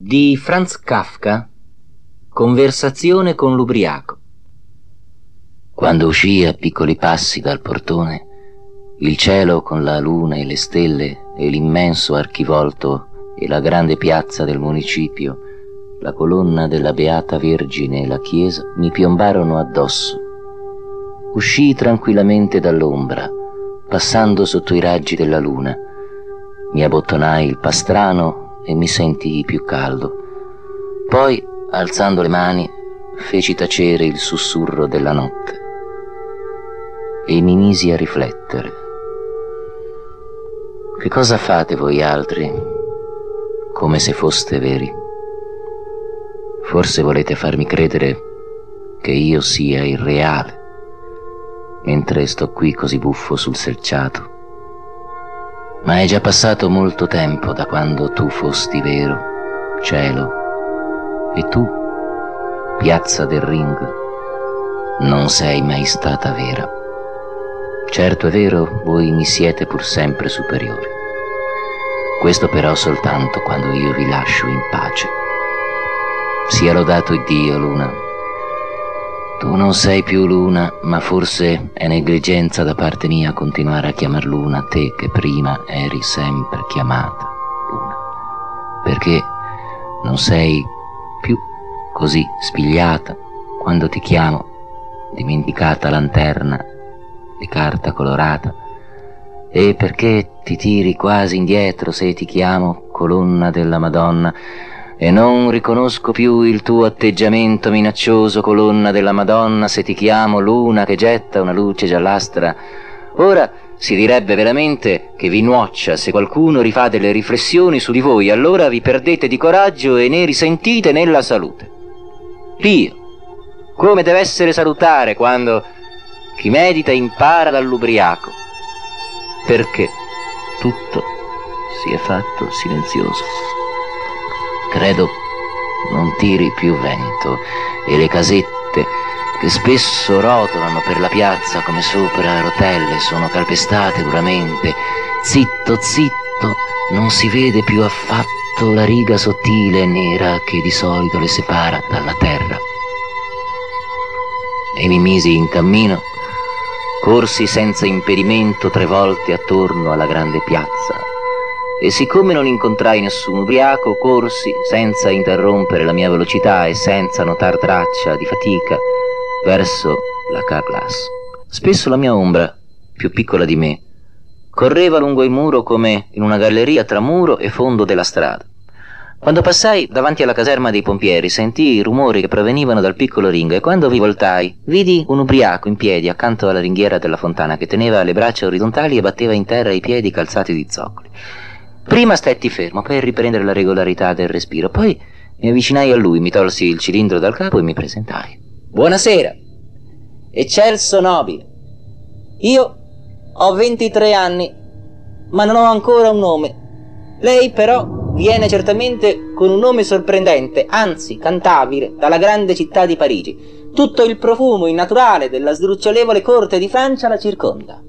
Di Franz Kafka, Conversazione con l'ubriaco. Quando uscii a piccoli passi dal portone, il cielo con la luna e le stelle e l'immenso archivolto e la grande piazza del municipio, la colonna della Beata Vergine e la chiesa mi piombarono addosso. Uscii tranquillamente dall'ombra, passando sotto i raggi della luna. Mi abbottonai il pastrano e mi sentii più caldo. Poi, alzando le mani, feci tacere il sussurro della notte e mi misi a riflettere. Che cosa fate voi altri, come se foste veri? Forse volete farmi credere che io sia irreale, mentre sto qui così buffo sul selciato. Ma è già passato molto tempo da quando tu fosti vero, cielo, e tu, piazza del Ring, non sei mai stata vera. Certo è vero, voi mi siete pur sempre superiori. Questo però soltanto quando io vi lascio in pace. Sia lodato Dio, Luna. Tu non sei più Luna, ma forse è negligenza da parte mia continuare a chiamar Luna te che prima eri sempre chiamata Luna. Perché non sei più così spigliata quando ti chiamo, dimenticata lanterna di carta colorata, e perché ti tiri quasi indietro se ti chiamo colonna della Madonna, e non riconosco più il tuo atteggiamento minaccioso, colonna della Madonna, se ti chiamo luna che getta una luce giallastra. Ora si direbbe veramente che vi nuoccia se qualcuno rifà delle riflessioni su di voi, allora vi perdete di coraggio e ne risentite nella salute. Dio, come deve essere salutare quando chi medita impara dall'ubriaco, perché tutto si è fatto silenzioso. Credo non tiri più vento e le casette che spesso rotolano per la piazza come sopra rotelle sono calpestate duramente. Zitto, zitto, non si vede più affatto la riga sottile e nera che di solito le separa dalla terra. E mi misi in cammino, corsi senza impedimento 3 volte attorno alla grande piazza. E siccome non incontrai nessun ubriaco, corsi senza interrompere la mia velocità e senza notar traccia di fatica verso la Carglass. Spesso la mia ombra, più piccola di me, correva lungo il muro come in una galleria tra muro e fondo della strada. Quando passai davanti alla caserma dei pompieri sentii rumori che provenivano dal piccolo Ring e quando vi voltai vidi un ubriaco in piedi accanto alla ringhiera della fontana che teneva le braccia orizzontali e batteva in terra i piedi calzati di zoccoli. Prima stetti fermo per riprendere la regolarità del respiro, poi mi avvicinai a lui, mi tolsi il cilindro dal capo e mi presentai. Buonasera, eccelso nobile. Io ho 23 anni, ma non ho ancora un nome. Lei però viene certamente con un nome sorprendente, anzi cantabile, dalla grande città di Parigi. Tutto il profumo innaturale della sdrucciolevole corte di Francia la circonda.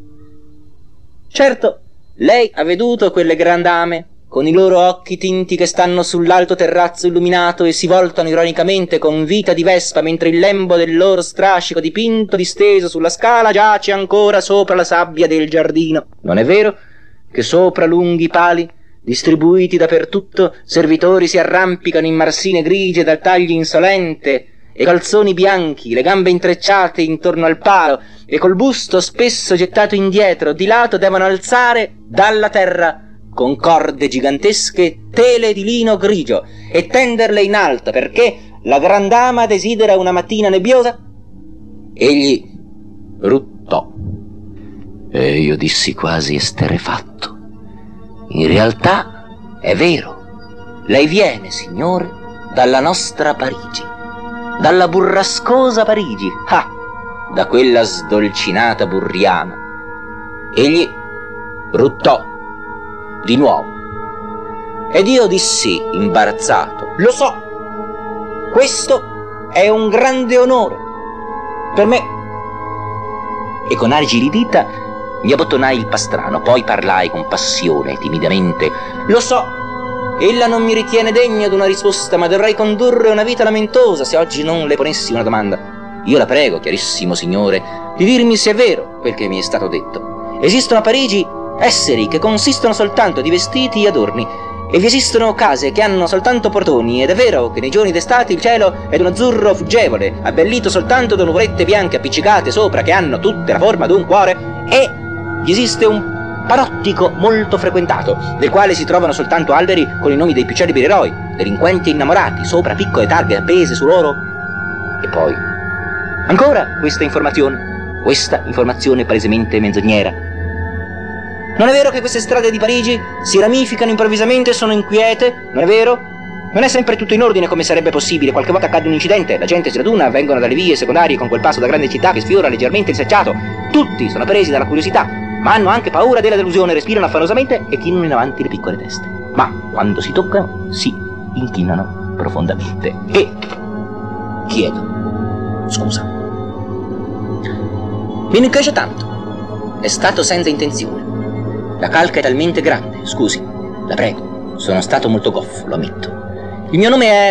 Certo, lei ha veduto quelle grandame, con i loro occhi tinti che stanno sull'alto terrazzo illuminato e si voltano ironicamente con vita di vespa mentre il lembo del loro strascico dipinto disteso sulla scala giace ancora sopra la sabbia del giardino. Non è vero che sopra lunghi pali, distribuiti dappertutto, servitori si arrampicano in marsine grigie dal taglio insolente e calzoni bianchi, le gambe intrecciate intorno al palo e col busto spesso gettato indietro di lato devono alzare dalla terra con corde gigantesche tele di lino grigio e tenderle in alto perché la grandama desidera una mattina nebbiosa? Egli ruttò e io dissi quasi esterrefatto: in realtà è vero, lei viene, signore, dalla nostra Parigi, dalla burrascosa Parigi, da quella sdolcinata burriana. Egli ruttò di nuovo ed io dissi imbarazzato: lo so, questo è un grande onore per me. E con agili dita mi abbottonai il pastrano, poi parlai con passione timidamente: lo so, Ella non mi ritiene degno d'una risposta, ma dovrei condurre una vita lamentosa se oggi non le ponessi una domanda. Io la prego, chiarissimo signore, di dirmi se è vero quel che mi è stato detto. Esistono a Parigi esseri che consistono soltanto di vestiti e adorni, e vi esistono case che hanno soltanto portoni, ed è vero che nei giorni d'estate il cielo è d'un azzurro fuggevole, abbellito soltanto da nuvolette bianche appiccicate sopra che hanno tutte la forma d'un cuore, e vi esiste un panottico molto frequentato, del quale si trovano soltanto alberi con i nomi dei più celebri eroi, delinquenti innamorati, sopra piccole targhe appese su loro. E poi, ancora questa informazione palesemente menzognera. Non è vero che queste strade di Parigi si ramificano improvvisamente e sono inquiete? Non è vero? Non è sempre tutto in ordine come sarebbe possibile. Qualche volta accade un incidente, la gente si raduna, vengono dalle vie secondarie con quel passo da grande città che sfiora leggermente il selciato. Tutti sono presi dalla curiosità, ma hanno anche paura della delusione, respirano affannosamente e chinano in avanti le piccole teste. Ma quando si toccano, si inchinano profondamente. E chiedo scusa. Mi incresce tanto. È stato senza intenzione. La calca è talmente grande, scusi, la prego, sono stato molto goffo, lo ammetto. Il mio nome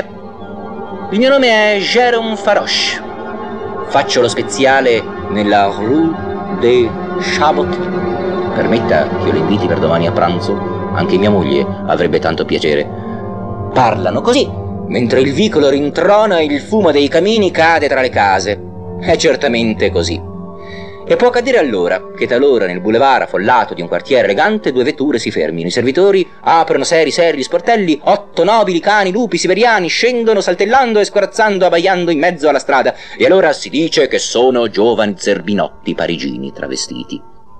è Jérôme Faroche. Faccio lo speziale nella Rue des Chabots. Permetta che io le inviti per domani a pranzo? Anche mia moglie avrebbe tanto piacere. Parlano così, mentre il vicolo rintrona e il fumo dei camini cade tra le case. È certamente così. E può accadere allora che talora nel boulevard affollato di un quartiere elegante 2 vetture si fermino, i servitori aprono seri gli sportelli, 8 nobili cani lupi siberiani scendono saltellando e scorazzando, abbaiando in mezzo alla strada, e allora si dice che sono giovani zerbinotti parigini travestiti.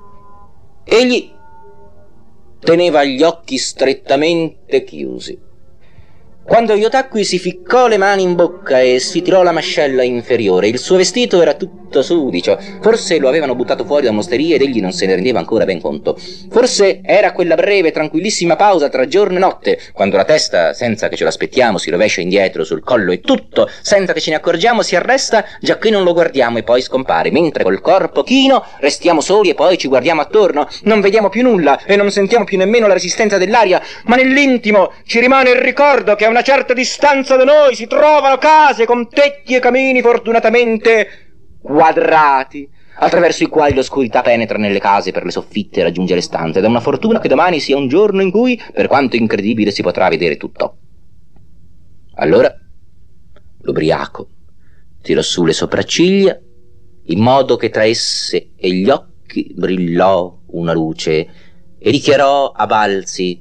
Egli teneva gli occhi strettamente chiusi. Quando io tacqui si ficcò le mani in bocca e si tirò la mascella inferiore. Il suo vestito era tutto sudicio. Forse lo avevano buttato fuori da un'osteria ed egli non se ne rendeva ancora ben conto. Forse era quella breve, tranquillissima pausa tra giorno e notte, quando la testa, senza che ce l'aspettiamo, si rovescia indietro sul collo e tutto, senza che ce ne accorgiamo, si arresta, giacché non lo guardiamo e poi scompare, mentre col corpo chino restiamo soli e poi ci guardiamo attorno. Non vediamo più nulla e non sentiamo più nemmeno la resistenza dell'aria, ma nell'intimo ci rimane il ricordo che a una certa distanza da noi si trovano case con tetti e camini fortunatamente quadrati, attraverso i quali l'oscurità penetra nelle case per le soffitte e raggiunge le stanze. Ed è una fortuna che domani sia un giorno in cui, per quanto incredibile, si potrà vedere tutto. Allora l'ubriaco tirò su le sopracciglia, in modo che tra esse e gli occhi brillò una luce, e dichiarò a balzi: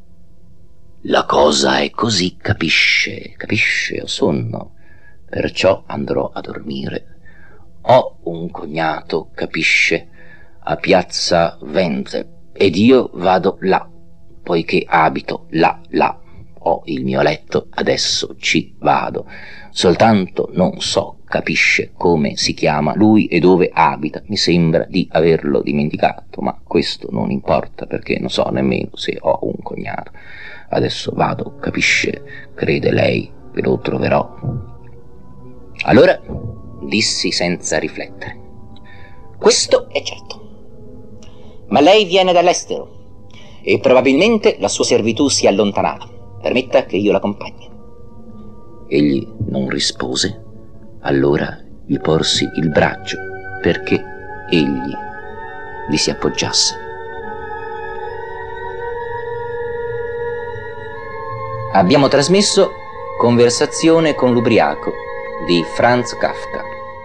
la cosa è così, capisce, ho sonno, perciò andrò a dormire. Ho un cognato, capisce, a piazza Wenzel, ed io vado là, poiché abito là. Ho il mio letto, adesso ci vado. Soltanto non so, capisce, come si chiama lui e dove abita. Mi sembra di averlo dimenticato, ma questo non importa, perché non so nemmeno se ho un cognato. Adesso vado, capisce, crede lei che lo troverò. Allora dissi senza riflettere: questo è certo. Ma lei viene dall'estero e probabilmente la sua servitù si è allontanata. Permetta che io l'accompagni. Egli non rispose. Allora gli porsi il braccio perché egli vi si appoggiasse. Abbiamo trasmesso Conversazione con l'ubriaco di Franz Kafka.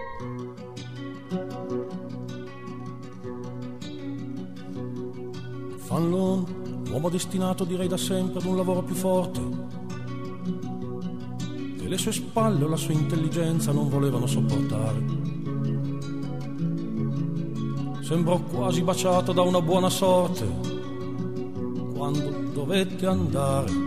Fanlon, uomo destinato direi da sempre ad un lavoro più forte, che le sue spalle o la sua intelligenza non volevano sopportare. Sembrò quasi baciato da una buona sorte quando dovette andare.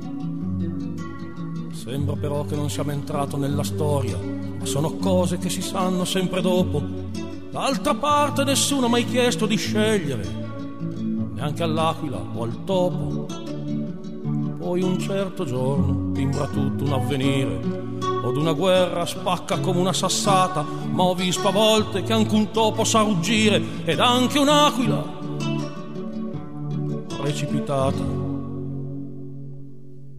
Sembra però che non siamo entrato nella storia, ma sono cose che si sanno sempre dopo. D'altra parte nessuno ha mai chiesto di scegliere, neanche all'aquila o al topo. Poi un certo giorno timbra tutto un avvenire, od una guerra spacca come una sassata, ma ho visto a volte che anche un topo sa ruggire, ed anche un'aquila precipitata.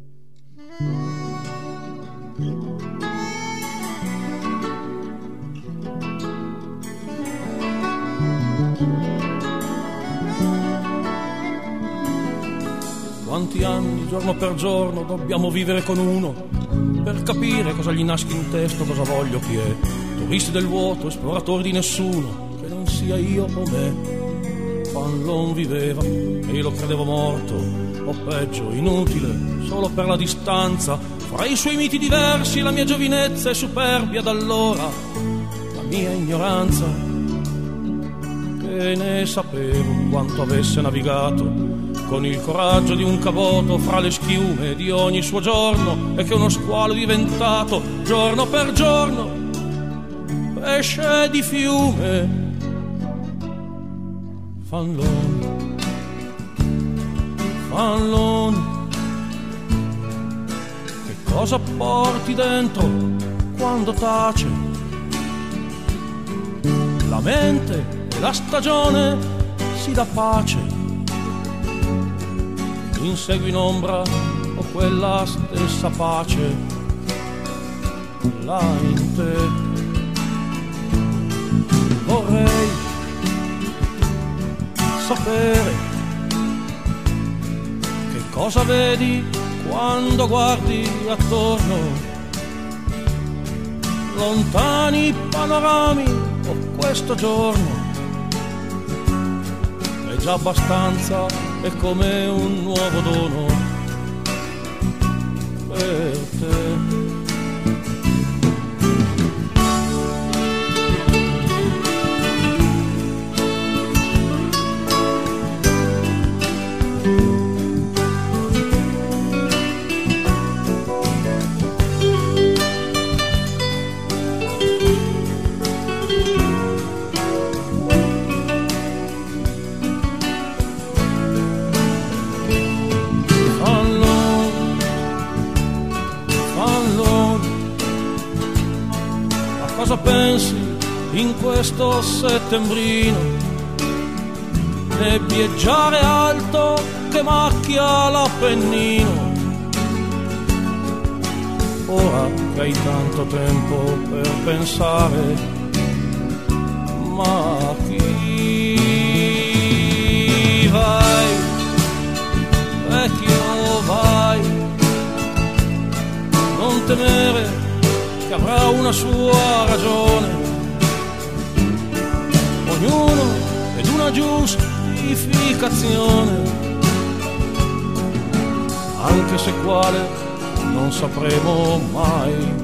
Quanti anni, giorno per giorno, dobbiamo vivere con uno per capire cosa gli nasce in testa, cosa voglio, chi è. Turisti del vuoto, esploratori di nessuno, che non sia io o me. Fanlon viveva e io lo credevo morto, o peggio, inutile, solo per la distanza fra i suoi miti diversi, la mia giovinezza e superbia d'allora, la mia ignoranza, che ne sapevo quanto avesse navigato con il coraggio di un caboto fra le schiume di ogni suo giorno, e che uno squalo diventato giorno per giorno pesce di fiume. Fanlon, Fanlon, che cosa porti dentro quando tace? La mente e la stagione si dà pace. Insegui in ombra o quella stessa pace là in te. Vorrei sapere che cosa vedi quando guardi attorno, lontani panorami o questo giorno. È già abbastanza, è come un nuovo dono per te. Cosa pensi in questo settembrino? Nebbieggiare alto che macchia l'Appennino. Ora che hai tanto tempo per pensare, ma chi vai, vecchio vai, non temere che avrà una sua ragione, ognuno ed una giustificazione, anche se quale non sapremo mai.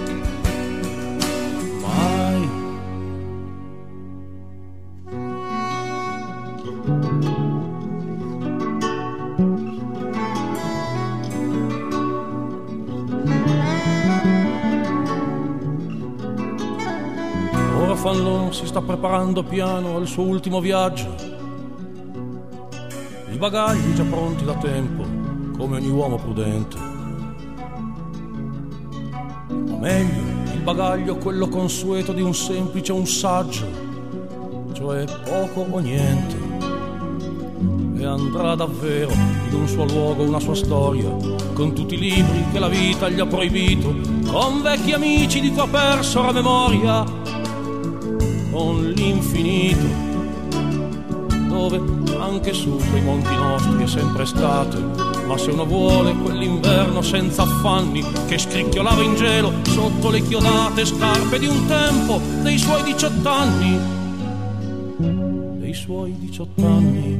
Fanlon si sta preparando piano al suo ultimo viaggio. I bagagli già pronti da tempo, come ogni uomo prudente. O meglio, il bagaglio quello consueto di un semplice, un saggio, cioè poco o niente. E andrà davvero in un suo luogo, una sua storia, con tutti i libri che la vita gli ha proibito, con vecchi amici di cui ha perso la memoria, con l'infinito, dove anche su quei monti nostri è sempre estate, ma se uno vuole quell'inverno senza affanni che scricchiolava in gelo sotto le chiodate scarpe di un tempo, dei suoi 18 anni, dei suoi 18 anni.